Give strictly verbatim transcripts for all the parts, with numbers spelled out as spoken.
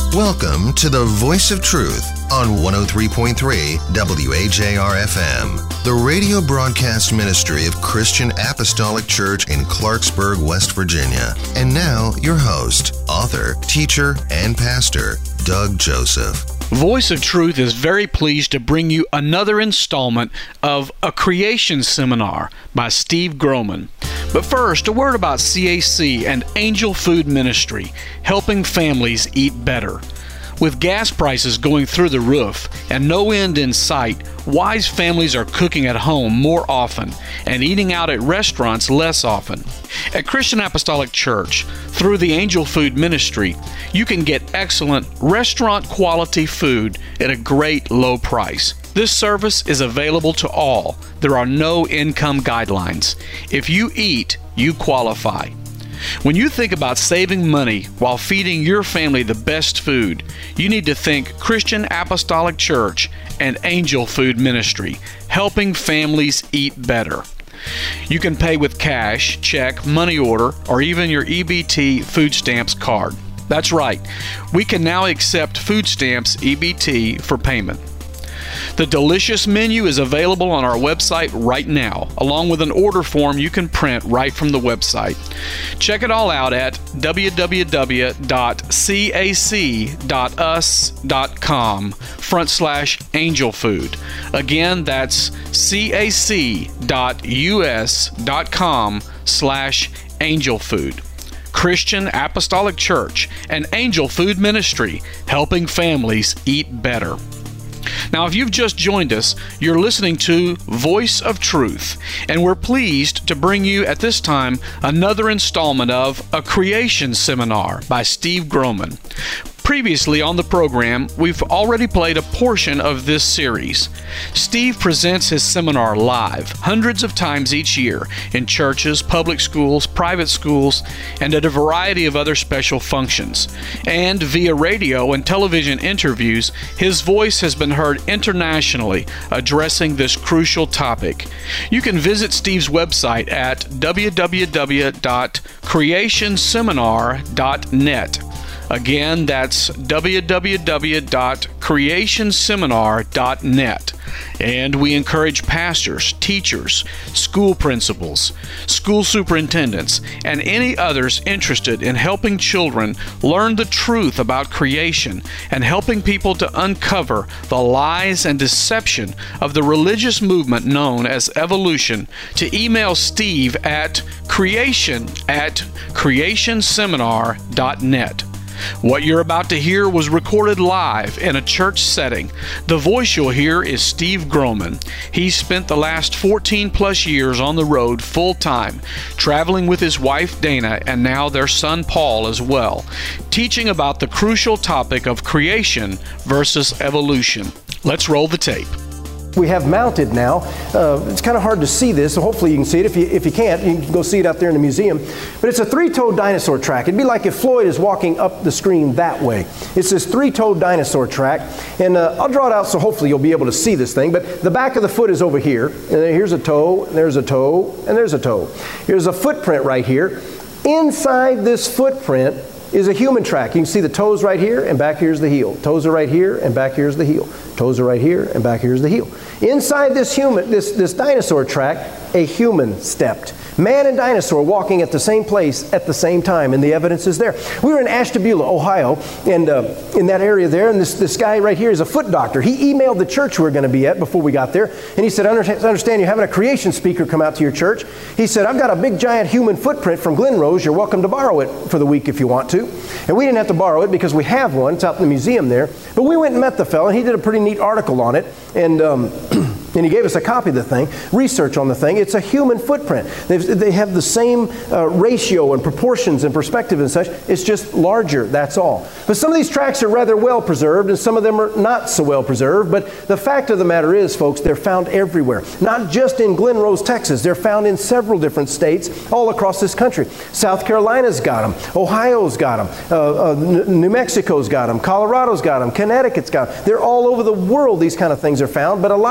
Welcome to the Voice of Truth on one oh three point three W A J R F M, the radio broadcast ministry of Christian Apostolic Church in Clarksburg, West Virginia. And now, your host, author, teacher, and pastor, Doug Joseph. Voice of Truth is very pleased to bring you another installment of A Creation Seminar by Steve Groman. But first, a word about C A C and Angel Food Ministry, helping families eat better. With gas prices going through the roof and no end in sight, wise families are cooking at home more often and eating out at restaurants less often. At Christian Apostolic Church, through the Angel Food Ministry, you can get excellent restaurant-quality food at a great low price. This service is available to all. There are no income guidelines. If you eat, you qualify. When you think about saving money while feeding your family the best food, you need to think Christian Apostolic Church and Angel Food Ministry, helping families eat better. You can pay with cash, check, money order, or even your E B T food stamps card. That's right. We can now accept food stamps E B T for payment. The delicious menu is available on our website right now, along with an order form you can print right from the website. Check it all out at w w w dot c a c dot u s dot com front slash angel food. Again, that's c a c dot u s dot com slash angel food. Christian Apostolic Church and Angel Food Ministry, helping families eat better. Now, if you've just joined us, you're listening to Voice of Truth, and we're pleased to bring you at this time another installment of A Creation Seminar by Steve Groman. Previously on the program, we've already played a portion of this series. Steve presents his seminar live, hundreds of times each year, in churches, public schools, private schools, and at a variety of other special functions. And via radio and television interviews, his voice has been heard internationally addressing this crucial topic. You can visit Steve's website at w w w dot creation seminar dot net. Again, that's w w w dot creation seminar dot net. And we encourage pastors, teachers, school principals, school superintendents, and any others interested in helping children learn the truth about creation and helping people to uncover the lies and deception of the religious movement known as evolution to email Steve at creation at creation seminar dot net. What you're about to hear was recorded live in a church setting. The voice you'll hear is Steve Groman. He's spent the last fourteen plus years on the road full time, traveling with his wife Dana and now their son Paul as well, teaching about the crucial topic of creation versus evolution. Let's roll the tape. We have mounted now. Uh, it's kind of hard to see this, so hopefully you can see it. If you, if you can't, you can go see it out there in the museum. But it's a three-toed dinosaur track. It'd be like if Floyd is walking up the screen that way. It's this three-toed dinosaur track, and uh, I'll draw it out so hopefully you'll be able to see this thing. But the back of the foot is over here, and here's a toe, and there's a toe, and there's a toe. Here's a footprint right here. Inside this footprint is a human track. You can see the toes right here, and back here's the heel. Toes are right here, and back here's the heel. Toes are right here, and back here's the heel. Inside this human, this, this dinosaur track, a human stepped. Man and dinosaur walking at the same place at the same time, and the evidence is there. We were in Ashtabula, Ohio, and uh, in that area there, and this, this guy right here is a foot doctor. He emailed the church we were going to be at before we got there, and he said, I understand you're having a creation speaker come out to your church. He said, I've got a big giant human footprint from Glen Rose. You're welcome to borrow it for the week if you want to. And we didn't have to borrow it because we have one. It's out in the museum there. But we went and met the fellow, and he did a pretty neat article on it, and um, and he gave us a copy of the thing, research on the thing. It's a human footprint. They've, they have the same uh, ratio and proportions and perspective and such. It's just larger, that's all. But some of these tracks are rather well preserved, and some of them are not so well preserved. But the fact of the matter is, folks, they're found everywhere. Not just in Glen Rose, Texas. They're found in several different states all across this country. South Carolina's got them. Ohio's got them. Uh, uh, New Mexico's got them. Colorado's got them. Connecticut's got them. They're all over the world, these kind of things are found, but a lot of them even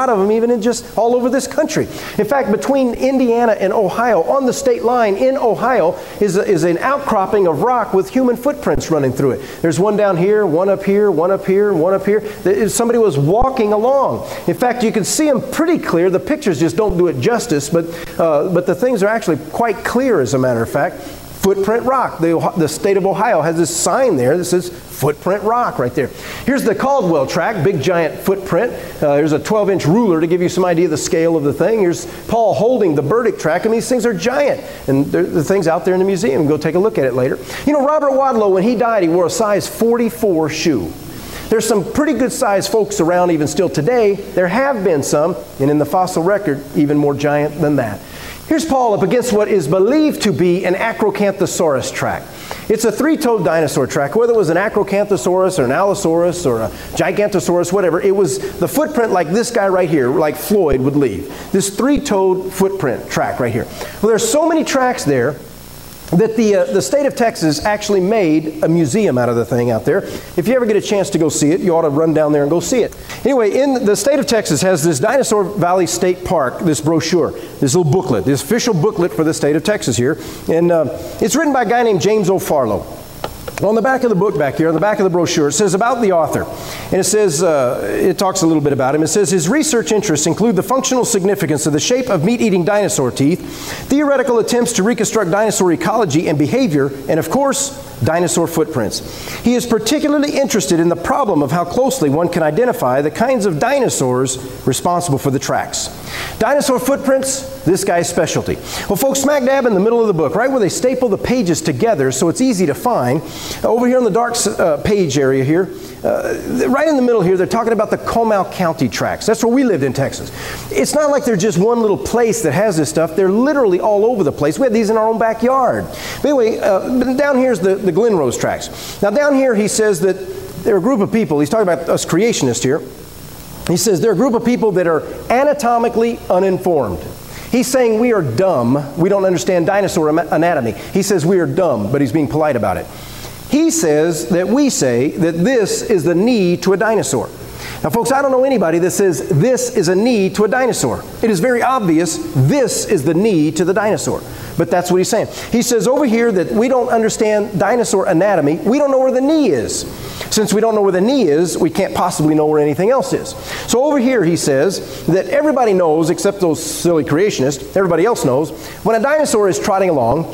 even in just all over this country. In fact, between Indiana and Ohio, on the state line in Ohio, is, a, is an outcropping of rock with human footprints running through it. There's one down here, one up here, one up here, one up here. Somebody was walking along. In fact, you can see them pretty clear. The pictures just don't do it justice, but, uh, but the things are actually quite clear, as a matter of fact. Footprint rock. The, the state of Ohio has this sign there that says footprint rock right there. Here's the Caldwell track, big giant footprint. Uh, there's a twelve inch ruler to give you some idea of the scale of the thing. Here's Paul holding the Burdick track, and these things are giant. And the thing's out there in the museum. Go take a look at it later. You know, Robert Wadlow, when he died, he wore a size forty-four shoe. There's some pretty good sized folks around even still today. There have been some, and in the fossil record, even more giant than that. Here's Paul up against what is believed to be an Acrocanthosaurus track. It's a three-toed dinosaur track. Whether it was an Acrocanthosaurus or an Allosaurus or a Gigantosaurus, whatever, it was the footprint like this guy right here, like Floyd would leave. This three-toed footprint track right here. Well, there's so many tracks there that the, uh, the state of Texas actually made a museum out of the thing out there. If you ever get a chance to go see it, you ought to run down there and go see it. Anyway, in the state of Texas has this Dinosaur Valley State Park, this brochure, this little booklet, this official booklet for the state of Texas here. And uh, it's written by a guy named James O'Farlow. On the back of the book back here, on the back of the brochure, it says about the author. And it says, uh, it talks a little bit about him. It says, his research interests include the functional significance of the shape of meat-eating dinosaur teeth, theoretical attempts to reconstruct dinosaur ecology and behavior, and of course, dinosaur footprints. He is particularly interested in the problem of how closely one can identify the kinds of dinosaurs responsible for the tracks. Dinosaur footprints, this guy's specialty. Well, folks, smack dab in the middle of the book, right where they staple the pages together so it's easy to find, over here on the dark uh, page area here, uh, right in the middle here, they're talking about the Comal County tracks. That's where we lived in Texas. It's not like they're just one little place that has this stuff. They're literally all over the place. We had these in our own backyard. But anyway, uh, down here's the, the Glen Rose tracks. Now down here he says that there are a group of people, he's talking about us creationists here. He says there are a group of people that are anatomically uninformed. He's saying we are dumb. We don't understand dinosaur anatomy. He says we are dumb, but he's being polite about it. He says that we say that this is the knee to a dinosaur. Now, folks, I don't know anybody that says this is a knee to a dinosaur. It is very obvious this is the knee to the dinosaur. But that's what he's saying. He says over here that we don't understand dinosaur anatomy. We don't know where the knee is. Since we don't know where the knee is, we can't possibly know where anything else is. So over here he says that everybody knows, except those silly creationists, everybody else knows, when a dinosaur is trotting along,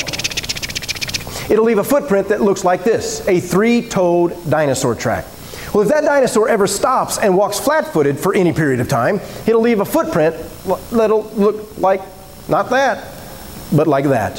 it'll leave a footprint that looks like this, a three-toed dinosaur track. Well, if that dinosaur ever stops and walks flat-footed for any period of time, it'll leave a footprint that'll look like, not that, but like that.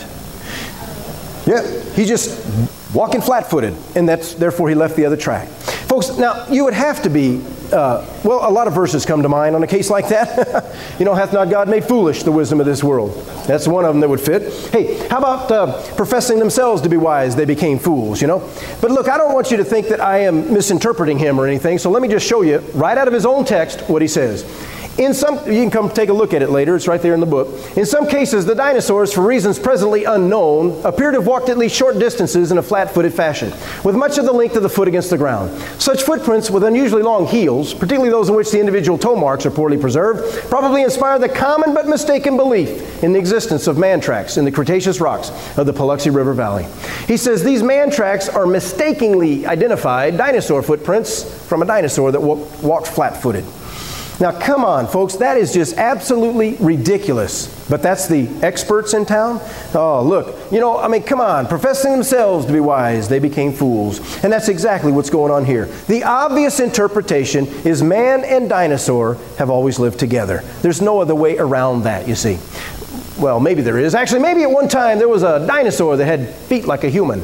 Yeah, he's just walking flat-footed, and that's therefore he left the other track. Folks, now you would have to be, uh, well, a lot of verses come to mind on a case like that. You know, hath not God made foolish the wisdom of this world? That's one of them that would fit. Hey, how about uh, professing themselves to be wise, they became fools, you know? But look, I don't want you to think that I am misinterpreting him or anything, so let me just show you right out of his own text what he says. In some, you can come take a look at it later, it's right there in the book. In some cases, the dinosaurs, for reasons presently unknown, appear to have walked at least short distances in a flat-footed fashion, with much of the length of the foot against the ground. Such footprints with unusually long heels, particularly those in which the individual toe marks are poorly preserved, probably inspire the common but mistaken belief in the existence of man tracks in the Cretaceous rocks of the Paluxy River Valley. He says these man tracks are mistakenly identified dinosaur footprints from a dinosaur that walked flat-footed. Now, come on, folks, that is just absolutely ridiculous. But that's the experts in town? Oh, look, you know, I mean, come on. Professing themselves to be wise, they became fools. And that's exactly what's going on here. The obvious interpretation is man and dinosaur have always lived together. There's no other way around that, you see. Well, maybe there is. Actually, maybe at one time there was a dinosaur that had feet like a human.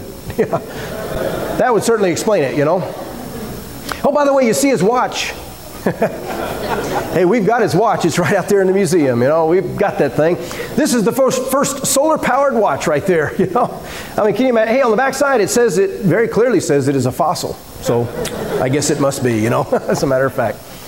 That would certainly explain it, you know. Oh, by the way, you see his watch. Hey, we've got his watch. It's right out there in the museum. You know, we've got that thing. This is the first, first solar-powered watch right there. You know, I mean, can you imagine? Hey, on the back side, it says it very clearly says it is a fossil. So, I guess it must be. You know, as a matter of fact.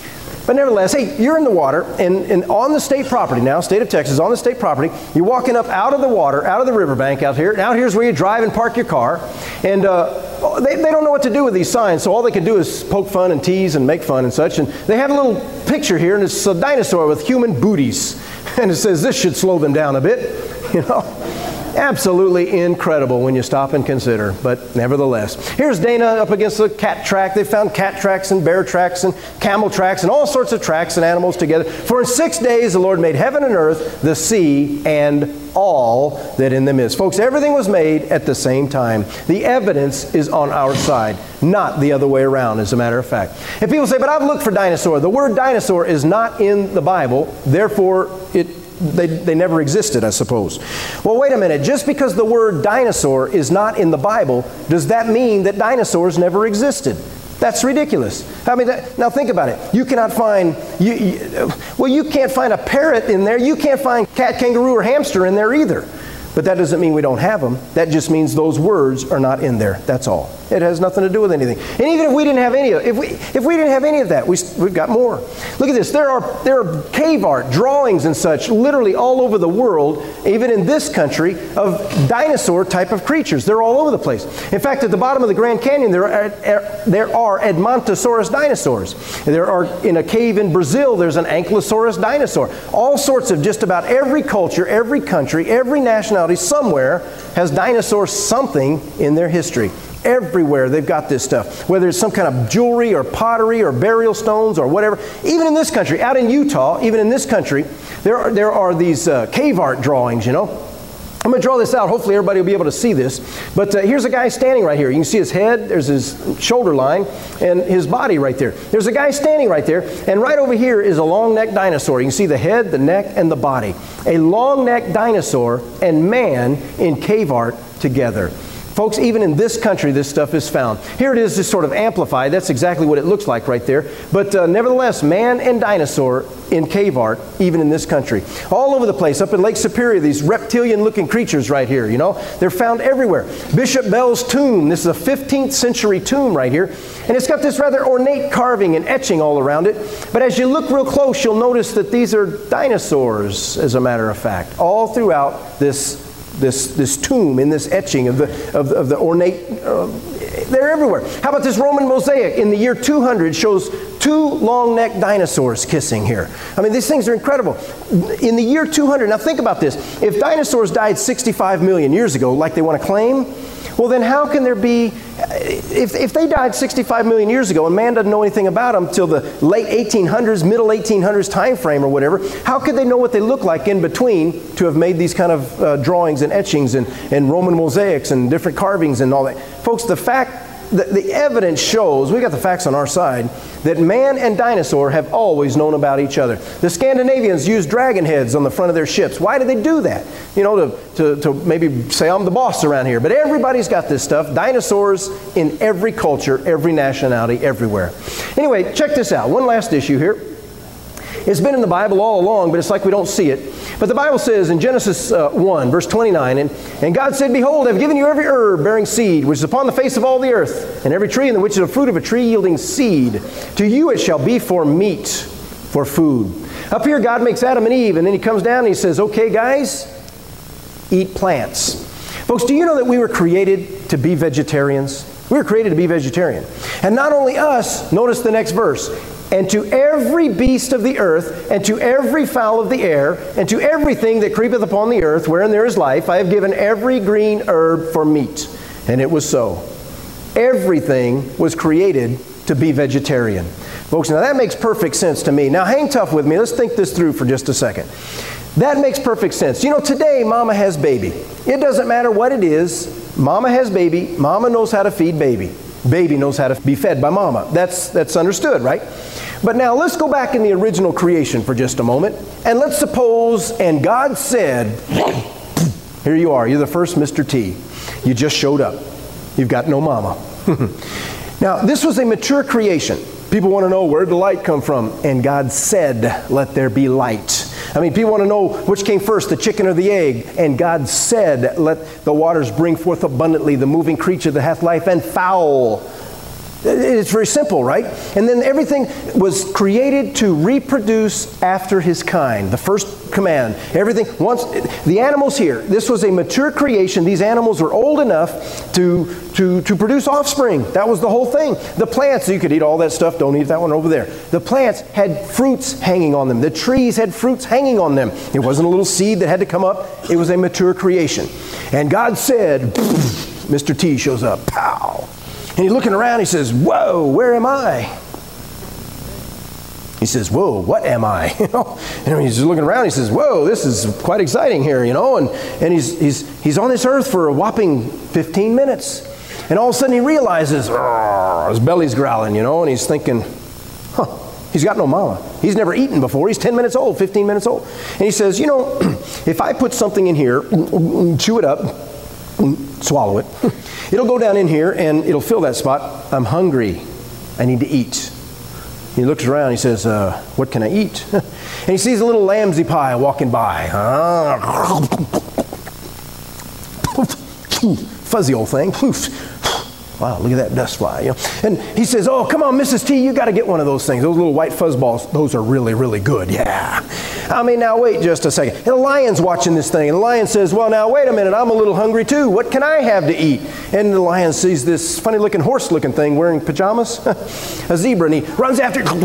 But nevertheless, hey, you're in the water, and, and on the state property now, state of Texas, on the state property, you're walking up out of the water, out of the riverbank out here. Now here's where you drive and park your car. And uh, they, they don't know what to do with these signs, so all they can do is poke fun and tease and make fun and such. And they have a little picture here, and it's a dinosaur with human booties. And it says this should slow them down a bit, you know. Absolutely incredible when you stop and consider, but nevertheless. Here's Dana up against the cat track. They found cat tracks and bear tracks and camel tracks and all sorts of tracks and animals together. For in six days the Lord made heaven and earth, the sea, and all that in them is. Folks, everything was made at the same time. The evidence is on our side, not the other way around, as a matter of fact. And people say, but I've looked for dinosaur. The word dinosaur is not in the Bible, therefore it They, they never existed, I suppose. Well, wait a minute. Just because the word dinosaur is not in the Bible, does that mean that dinosaurs never existed? That's ridiculous. I mean, that, now think about it. You cannot find, you, you, well, you can't find a parrot in there. You can't find cat, kangaroo, or hamster in there either. But that doesn't mean we don't have them. That just means those words are not in there. That's all. It has nothing to do with anything. And even if we didn't have any of if we if we didn't have any of that, we we've got more. Look at this. There are there are cave art, drawings and such, literally all over the world, even in this country, of dinosaur type of creatures. They're all over the place. In fact, at the bottom of the Grand Canyon, there are there are Edmontosaurus dinosaurs. There are in a cave in Brazil. There's an Ankylosaurus dinosaur. All sorts of just about every culture, every country, every nationality. Somewhere has dinosaurs something in their history. Everywhere they've got this stuff, whether it's some kind of jewelry or pottery or burial stones or whatever. Even in this country, out in Utah, even in this country, there are, there are these uh, cave art drawings, you know. I'm going to draw this out. Hopefully everybody will be able to see this. But uh, here's a guy standing right here. You can see his head, there's his shoulder line, and his body right there. There's a guy standing right there, and right over here is a long-necked dinosaur. You can see the head, the neck, and the body. A long-necked dinosaur and man in cave art together. Folks, even in this country, this stuff is found. Here it is just sort of amplified. That's exactly what it looks like right there. But uh, nevertheless, man and dinosaur in cave art, even in this country. All over the place. Up in Lake Superior, these reptilian-looking creatures right here, you know. They're found everywhere. Bishop Bell's tomb. This is a fifteenth century tomb right here. And it's got this rather ornate carving and etching all around it. But as you look real close, you'll notice that these are dinosaurs, as a matter of fact, all throughout this This this tomb in this etching of the of the, of the ornate, uh, they're everywhere. How about this Roman mosaic in the year two hundred shows two long-necked dinosaurs kissing here. I mean, these things are incredible. In the year two hundred, now think about this. If dinosaurs died sixty-five million years ago, like they want to claim, well then how can there be, if, if they died sixty-five million years ago and man doesn't know anything about them till the late eighteen hundreds, middle eighteen hundreds time frame or whatever, how could they know what they look like in between to have made these kind of uh, drawings and etchings and, and Roman mosaics and different carvings and all that? Folks, the fact, the, the evidence shows, we got the facts on our side, that man and dinosaur have always known about each other. The Scandinavians used dragon heads on the front of their ships. Why did they do that? You know, to, to, to maybe say I'm the boss around here. But everybody's got this stuff. Dinosaurs in every culture, every nationality, everywhere. Anyway, check this out. One last issue here. It's been in the Bible all along, but it's like we don't see it. But the Bible says in Genesis uh, one, verse twenty-nine, and, and God said, Behold, I have given you every herb bearing seed, which is upon the face of all the earth, and every tree in which is a fruit of a tree yielding seed. To you it shall be for meat, for food. Up here, God makes Adam and Eve, and then he comes down and he says, okay, guys, eat plants. Folks, do you know that we were created to be vegetarians? We were created to be vegetarian. And not only us, notice the next verse. And to every beast of the earth, and to every fowl of the air, and to everything that creepeth upon the earth, wherein there is life, I have given every green herb for meat. And it was so. Everything was created to be vegetarian. Folks, now that makes perfect sense to me. Now hang tough with me. Let's think this through for just a second. That makes perfect sense. You know, today Mama has baby. It doesn't matter what it is. Mama has baby. Mama knows how to feed baby. Baby knows how to be fed by Mama. That's, that's understood, right? But now let's go back in the original creation for just a moment. And let's suppose, and God said, here you are. You're the first Mister T. You just showed up. You've got no mama. Now, this was a mature creation. People want to know, where did the light come from? And God said, let there be light. I mean, people want to know which came first, the chicken or the egg. And God said, let the waters bring forth abundantly the moving creature that hath life, and fowl It's very simple, right? And then everything was created to reproduce after his kind. The first command. Everything, once, the animals here, this was a mature creation. These animals were old enough to, to, to produce offspring. That was the whole thing. The plants, you could eat all that stuff. Don't eat that one over there. The plants had fruits hanging on them. The trees had fruits hanging on them. It wasn't a little seed that had to come up. It was a mature creation. And God said, Mister T shows up. Pow! And he's looking around, he says, whoa, where am I? He says, whoa, what am I? You know, and he's looking around, he says, whoa, this is quite exciting here, you know, and, and he's, he's, he's on this earth for a whopping fifteen minutes. And all of a sudden he realizes, his belly's growling, you know, and he's thinking, huh, he's got no mama. He's never eaten before. He's ten minutes old, fifteen minutes old. And he says, you know, if I put something in here, chew it up, swallow it, it'll go down in here and it'll fill that spot. I'm hungry. I need to eat. He looks around, he says, uh, what can I eat? And he sees a little lambsy pie walking by. Fuzzy old thing. Wow, look at that dust fly. You know? And he says, oh, come on, Missus T, you got to get one of those things. Those little white fuzz balls, those are really, really good. Yeah. I mean, now wait just a second. And the lion's watching this thing. And the lion says, well, now wait a minute. I'm a little hungry too. What can I have to eat? And the lion sees this funny-looking horse-looking thing wearing pajamas, a zebra, and he runs after it.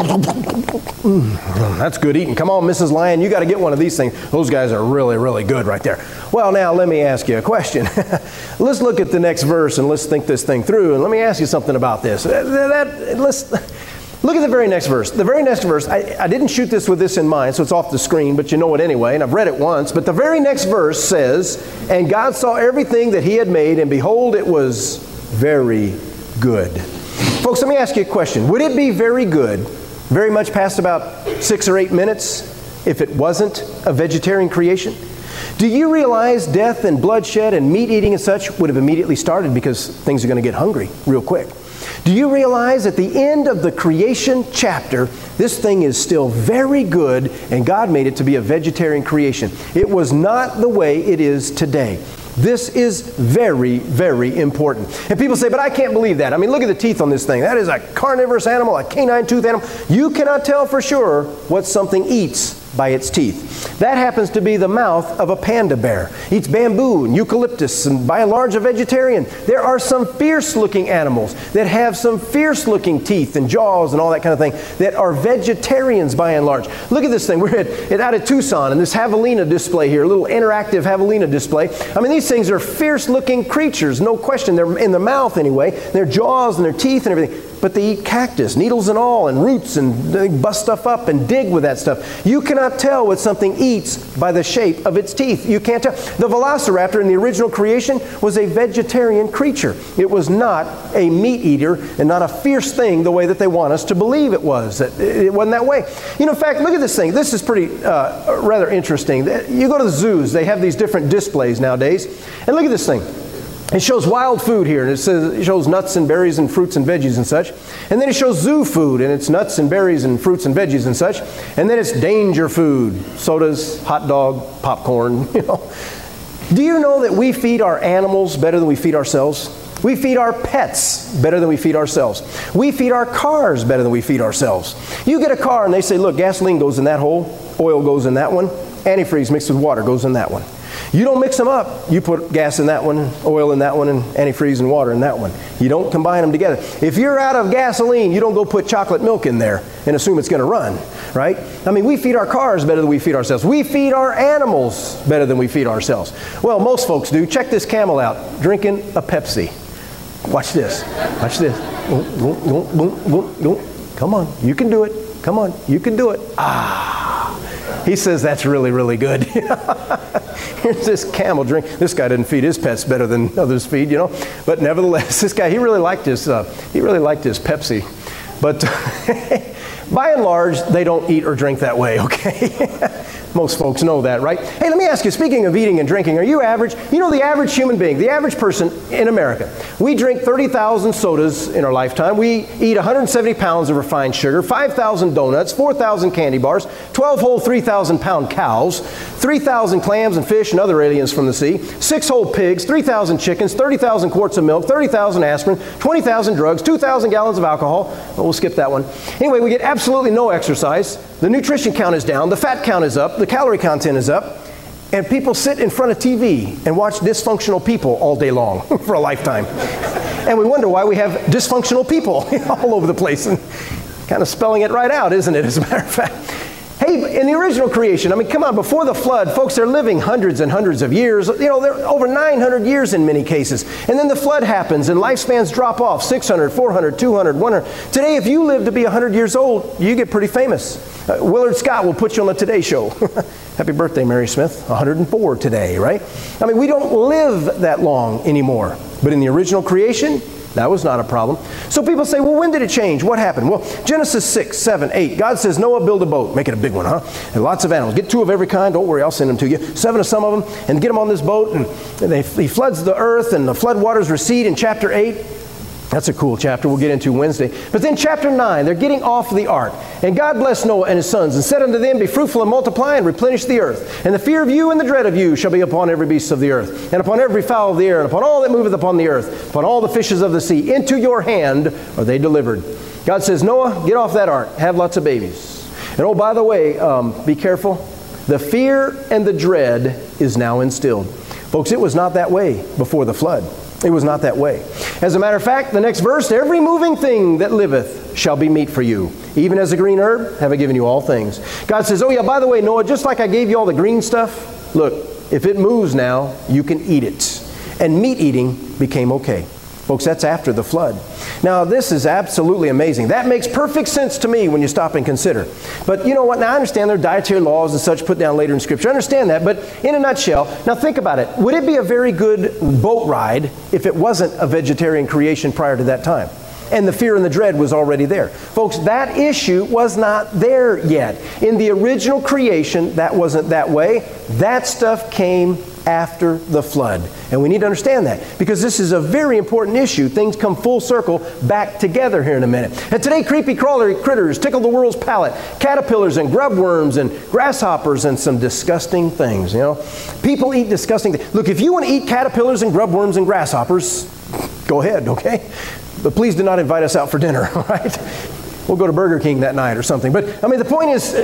Mm, that's good eating. Come on, Missus Lion, you got to get one of these things. Those guys are really, really good right there. Well, now let me ask you a question. Let's look at the next verse and let's think this thing through. And let me ask you something about this. That, that, let's look at the very next verse. The very next verse, I, I didn't shoot this with this in mind, so it's off the screen, but you know it anyway, and I've read it once. But the very next verse says, and God saw everything that he had made, and behold, it was very good. Folks, let me ask you a question. Would it be very good, very much past about six or eight minutes, if it wasn't a vegetarian creation? Do you realize death and bloodshed and meat eating and such would have immediately started because things are going to get hungry real quick? Do you realize at the end of the creation chapter, this thing is still very good and God made it to be a vegetarian creation? It was not the way it is today. This is very, very important. And people say, but I can't believe that. I mean, look at the teeth on this thing. That is a carnivorous animal, a canine tooth animal. You cannot tell for sure what something eats by its teeth. That happens to be the mouth of a panda bear. Eats bamboo and eucalyptus and by and large a vegetarian. There are some fierce looking animals that have some fierce looking teeth and jaws and all that kind of thing that are vegetarians by and large. Look at this thing. We're at, at out at Tucson and this javelina display here, a little interactive javelina display. I mean, these things are fierce looking creatures, no question. They're in the mouth anyway, their jaws and their teeth and everything. But they eat cactus, needles and all, and roots, and they bust stuff up and dig with that stuff. You cannot tell what something eats by the shape of its teeth. You can't tell. The velociraptor in the original creation was a vegetarian creature. It was not a meat eater and not a fierce thing the way that they want us to believe it was. It wasn't that way. You know, in fact, look at this thing. This is pretty uh, rather interesting. You go to the zoos, they have these different displays nowadays. And look at this thing. It shows wild food here, and it says it shows nuts and berries and fruits and veggies and such. And then it shows zoo food, and it's nuts and berries and fruits and veggies and such. And then it's danger food, sodas, hot dog, popcorn, you know. Do you know that we feed our animals better than we feed ourselves? We feed our pets better than we feed ourselves. We feed our cars better than we feed ourselves. You get a car and they say, look, gasoline goes in that hole, oil goes in that one, antifreeze mixed with water goes in that one. You don't mix them up. You put gas in that one, oil in that one, and antifreeze and water in that one. You don't combine them together. If you're out of gasoline, you don't go put chocolate milk in there and assume it's going to run, right? I mean, we feed our cars better than we feed ourselves. We feed our animals better than we feed ourselves. Well, most folks do. Check this camel out, drinking a Pepsi. Watch this. Watch this. Come on, you can do it. Come on, you can do it. Ah. He says that's really, really good. Here's this camel drink. This guy didn't feed his pets better than others feed, you know. But nevertheless, this guy, he really liked his, uh, he really liked his Pepsi. But by and large, they don't eat or drink that way, okay? Most folks know that, right? Hey, let me ask you, speaking of eating and drinking, are you average? You know, the average human being, the average person in America, we drink thirty thousand sodas in our lifetime. We eat one hundred seventy pounds of refined sugar, five thousand donuts, four thousand candy bars, twelve whole three thousand pound cows, three thousand clams and fish and other aliens from the sea, six whole pigs, three thousand chickens, thirty thousand quarts of milk, thirty thousand aspirin, twenty thousand drugs, two thousand gallons of alcohol. Well, we'll skip that one. Anyway, we get absolutely no exercise. The nutrition count is down. The fat count is up. The calorie content is up. And people sit in front of T V and watch dysfunctional people all day long for a lifetime. And we wonder why we have dysfunctional people all over the place. And kind of spelling it right out, isn't it, as a matter of fact? Hey, in the original creation, I mean, come on, before the flood, folks, they're living hundreds and hundreds of years. You know, they're over nine hundred years in many cases. And then the flood happens and lifespans drop off, six hundred, four hundred, two hundred, one hundred. Today, if you live to be one hundred years old, you get pretty famous. Uh, Willard Scott will put you on the Today Show. Happy birthday, Mary Smith. one hundred four today, right? I mean, we don't live that long anymore. But in the original creation, that was not a problem. So people say, well, when did it change? What happened? Well, Genesis six, seven, eight. God says, Noah, build a boat. Make it a big one, huh? And lots of animals. Get two of every kind. Don't worry, I'll send them to you. Seven of some of them. And get them on this boat. And they, he floods the earth, and the flood waters recede in chapter eight. That's a cool chapter we'll get into Wednesday. But then chapter nine, they're getting off the ark. And God blessed Noah and his sons and said unto them, be fruitful and multiply and replenish the earth. And the fear of you and the dread of you shall be upon every beast of the earth, and upon every fowl of the air, and upon all that moveth upon the earth, upon all the fishes of the sea. Into your hand are they delivered. God says, Noah, get off that ark. Have lots of babies. And oh, by the way, um, be careful. The fear and the dread is now instilled. Folks, it was not that way before the flood. It was not that way. As a matter of fact, the next verse, every moving thing that liveth shall be meat for you. Even as a green herb have I given you all things. God says, oh yeah, by the way, Noah, just like I gave you all the green stuff, look, if it moves now, you can eat it. And meat eating became okay. Folks, that's after the flood. Now, this is absolutely amazing. That makes perfect sense to me when you stop and consider. But you know what? Now, I understand there are dietary laws and such put down later in Scripture. I understand that. But in a nutshell, now think about it. Would it be a very good boat ride if it wasn't a vegetarian creation prior to that time? And the fear and the dread was already there. Folks, that issue was not there yet. In the original creation, that wasn't that way. That stuff came after the flood. And we need to understand that because this is a very important issue. Things come full circle back together here in a minute. And today, creepy crawler critters tickle the world's palate. Caterpillars and grub worms and grasshoppers and some disgusting things, you know. People eat disgusting things. Look, if you want to eat caterpillars and grub worms and grasshoppers, go ahead, okay? But please do not invite us out for dinner, all right? We'll go to Burger King that night or something. But, I mean, the point is,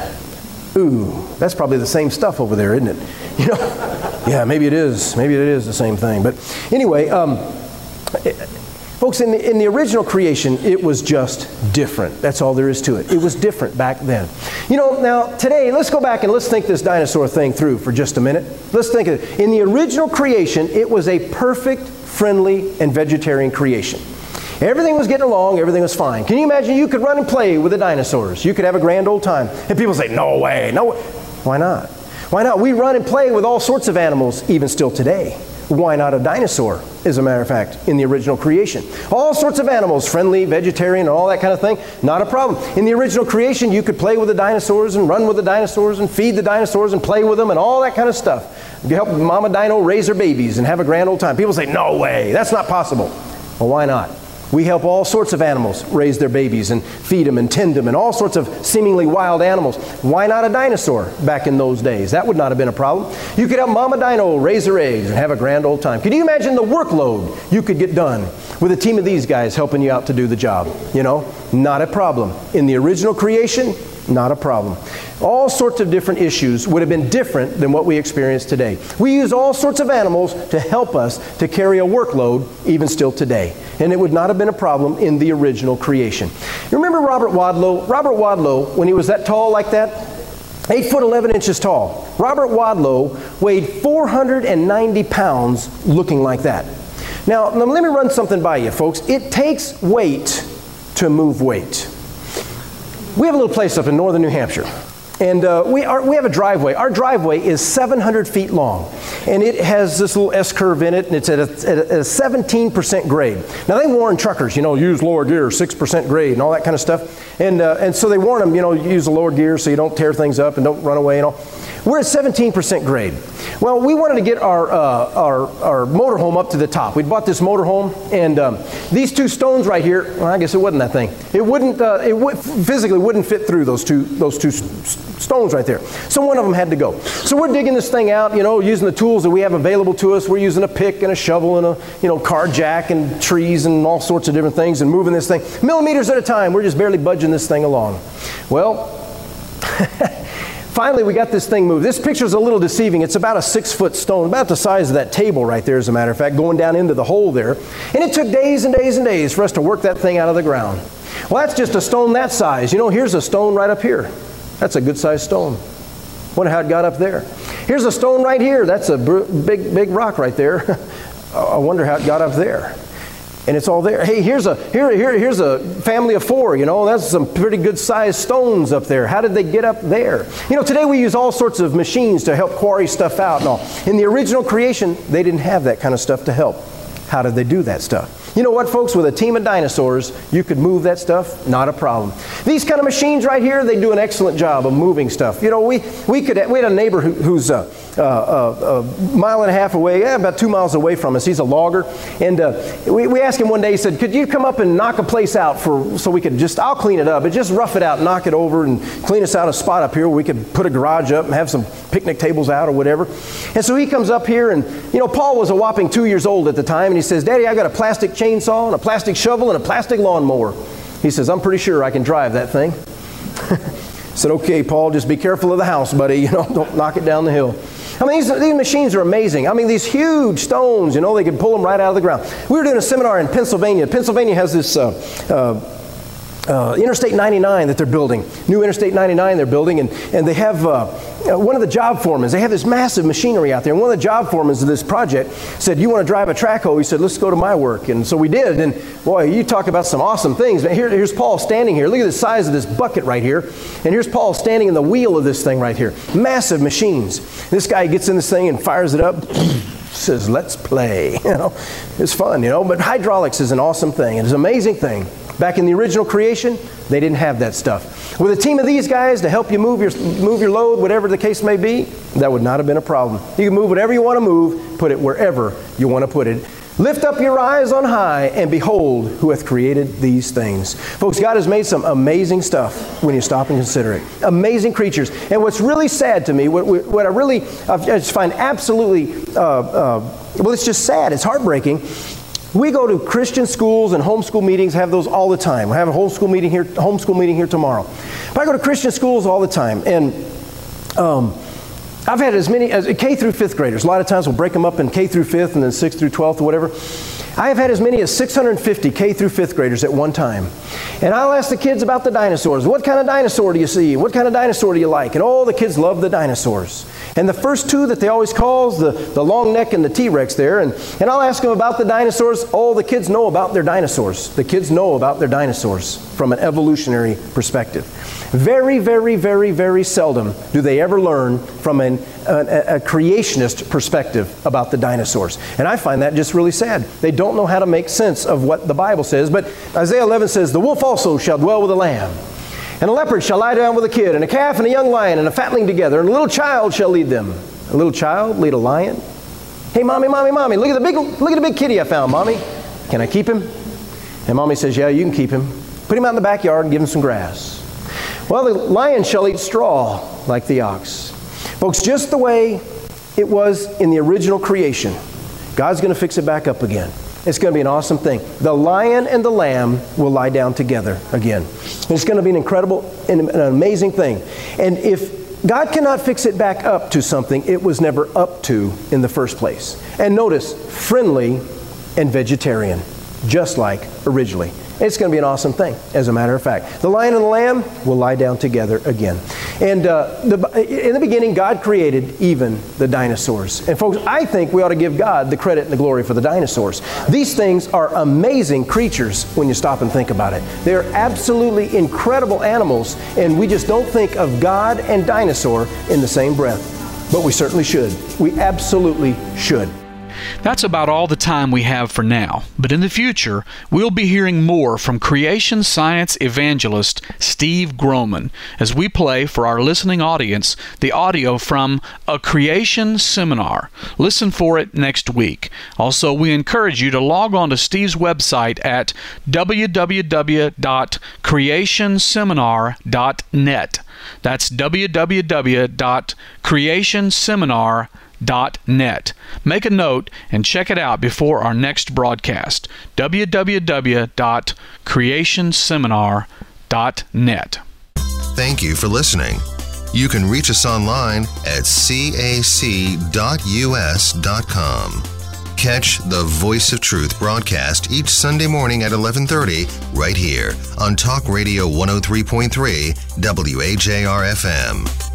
ooh, that's probably the same stuff over there, isn't it? You know? Yeah, maybe it is. Maybe it is the same thing. But anyway, um, it, folks, in the, in the original creation, it was just different. That's all there is to it. It was different back then. You know, now, today, let's go back and let's think this dinosaur thing through for just a minute. Let's think of it. In the original creation, it was a perfect, friendly, and vegetarian creation. Everything was getting along, everything was fine. Can you imagine you could run and play with the dinosaurs? You could have a grand old time. And people say, no way, no way. Why not? Why not? We run and play with all sorts of animals, even still today. Why not a dinosaur, as a matter of fact, in the original creation? All sorts of animals, friendly, vegetarian, and all that kind of thing, not a problem. In the original creation, you could play with the dinosaurs and run with the dinosaurs and feed the dinosaurs and play with them and all that kind of stuff. You help Mama Dino raise her babies and have a grand old time. People say, no way, that's not possible. Well, why not? We help all sorts of animals raise their babies and feed them and tend them and all sorts of seemingly wild animals. Why not a dinosaur back in those days? That would not have been a problem. You could help Mama Dino raise her eggs and have a grand old time. Could you imagine the workload you could get done with a team of these guys helping you out to do the job? You know, not a problem. In the original creation, not a problem. All sorts of different issues would have been different than what we experience today. We use all sorts of animals to help us to carry a workload even still today. And it would not have been a problem in the original creation. You remember Robert Wadlow? Robert Wadlow, when he was that tall like that, eight foot eleven inches tall. Robert Wadlow weighed four hundred ninety pounds looking like that. Now, now, let me run something by you, folks. It takes weight to move weight. We have a little place up in northern New Hampshire. And uh, we, are, we have a driveway. Our driveway is seven hundred feet long. And it has this little S-curve in it, and it's at a, at a seventeen percent grade. Now, they warn truckers, you know, use lower gear, six percent grade, and all that kind of stuff. And, uh, and so they warn them, you know, use the lower gear so you don't tear things up and don't run away and all. We're at seventeen percent grade. Well, we wanted to get our, uh, our, our motorhome up to the top. We bought this motorhome, and um, these two stones right here, well, I guess it wasn't that thing. It wouldn't, uh, it w- physically wouldn't fit through those two, those two st- stones right there. So one of them had to go. So we're digging this thing out, you know, using the tools that we have available to us. We're using a pick and a shovel and a, you know, car jack and trees and all sorts of different things and moving this thing millimeters at a time. We're just barely budging this thing along. Well, finally, we got this thing moved. This picture is a little deceiving. It's about a six-foot stone, about the size of that table right there, as a matter of fact, going down into the hole there. And it took days and days and days for us to work that thing out of the ground. Well, that's just a stone that size. You know, here's a stone right up here. That's a good-sized stone. Wonder how it got up there. Here's a stone right here. That's a big, big rock right there. I wonder how it got up there. And it's all there. Hey, here's a here here here's a family of four. You know, that's some pretty good sized stones up there. How did they get up there? You know, today we use all sorts of machines to help quarry stuff out and all. In the original creation, they didn't have that kind of stuff to help. How did they do that stuff? You know what, folks? With a team of dinosaurs, you could move that stuff, not a problem. These kind of machines right here, they do an excellent job of moving stuff. You know, we we could we had a neighbor who, who's a, a, a, a mile and a half away, yeah, about two miles away from us. He's a logger, and uh, we we asked him one day. He said, "Could you come up and knock a place out for so we could just I'll clean it up, but just rough it out, knock it over, and clean us out a spot up here where we could put a garage up and have some picnic tables out or whatever." And so he comes up here, and you know, Paul was a whopping two years old at the time, and he says, "Daddy, I got a plastic chainsaw and a plastic shovel and a plastic lawnmower." He says, "I'm pretty sure I can drive that thing." I said, "Okay, Paul, just be careful of the house, buddy. You know, don't knock it down the hill." I mean, these, these machines are amazing. I mean, these huge stones, you know, they can pull them right out of the ground. We were doing a seminar in Pennsylvania. Pennsylvania has this uh, uh, Uh, Interstate ninety-nine that they're building, new Interstate ninety-nine they're building, and, and they have uh, one of the job foremen, they have this massive machinery out there, and one of the job foremen of this project said, "You want to drive a track hoe?" He said, "Let's go to my work." And so we did, and boy, you talk about some awesome things. Here, here's Paul standing here. Look at the size of this bucket right here, and here's Paul standing in the wheel of this thing right here. Massive machines. This guy gets in this thing and fires it up, says, "Let's play." You know, it's fun, you know, but hydraulics is an awesome thing. It's an amazing thing. Back in the original creation, they didn't have that stuff. With a team of these guys to help you move your move your load, whatever the case may be, that would not have been a problem. You can move whatever you want to move, put it wherever you want to put it. Lift up your eyes on high and behold who hath created these things. Folks, God has made some amazing stuff when you stop and consider it. Amazing creatures. And what's really sad to me, what, what I really I just find absolutely, uh, uh, well, it's just sad. It's heartbreaking. We go to Christian schools and homeschool meetings, have those all the time. We have a homeschool meeting here, homeschool meeting here tomorrow. But I go to Christian schools all the time, and um, I've had as many as K through fifth graders. A lot of times we'll break them up in K through fifth and then sixth through twelfth or whatever. I have had as many as six hundred fifty K through fifth graders at one time. And I'll ask the kids about the dinosaurs. What kind of dinosaur do you see? What kind of dinosaur do you like? And all the kids love the dinosaurs. And the first two that they always call is the, the long neck and the T-Rex there. And, and I'll ask them about the dinosaurs. All the kids know about their dinosaurs. The kids know about their dinosaurs from an evolutionary perspective. Very, very, very, very seldom do they ever learn from an, a, a creationist perspective about the dinosaurs. And I find that just really sad. They don't know how to make sense of what the Bible says. But Isaiah eleven says, "The wolf also shall dwell with the lamb. And a leopard shall lie down with a kid, and a calf and a young lion and a fatling together, and a little child shall lead them." A little child lead a lion? "Hey, mommy, mommy, mommy, look at the big, look at the big kitty I found, mommy. Can I keep him?" And mommy says, "Yeah, you can keep him. Put him out in the backyard and give him some grass." Well, the lion shall eat straw like the ox. Folks, just the way it was in the original creation, God's going to fix it back up again. It's going to be an awesome thing. The lion and the lamb will lie down together again. It's going to be an incredible and an amazing thing. And if God cannot fix it back up to something it was never up to in the first place. And notice, friendly and vegetarian, just like originally. It's going to be an awesome thing, as a matter of fact. The lion and the lamb will lie down together again. And uh, the, in the beginning, God created even the dinosaurs. And folks, I think we ought to give God the credit and the glory for the dinosaurs. These things are amazing creatures when you stop and think about it. They're absolutely incredible animals, and we just don't think of God and dinosaur in the same breath. But we certainly should. We absolutely should. That's about all the time we have for now, but in the future, we'll be hearing more from creation science evangelist Steve Groman as we play for our listening audience the audio from A Creation Seminar. Listen for it next week. Also, we encourage you to log on to Steve's website at w w w dot creation seminar dot net. That's w w w dot creation seminar dot net. Make a note and check it out before our next broadcast. w w w dot creation seminar dot net. Thank you for listening. You can reach us online at c a c dot u s dot com. Catch the Voice of Truth broadcast each Sunday morning at eleven thirty right here on Talk Radio one oh three point three W A J R F M.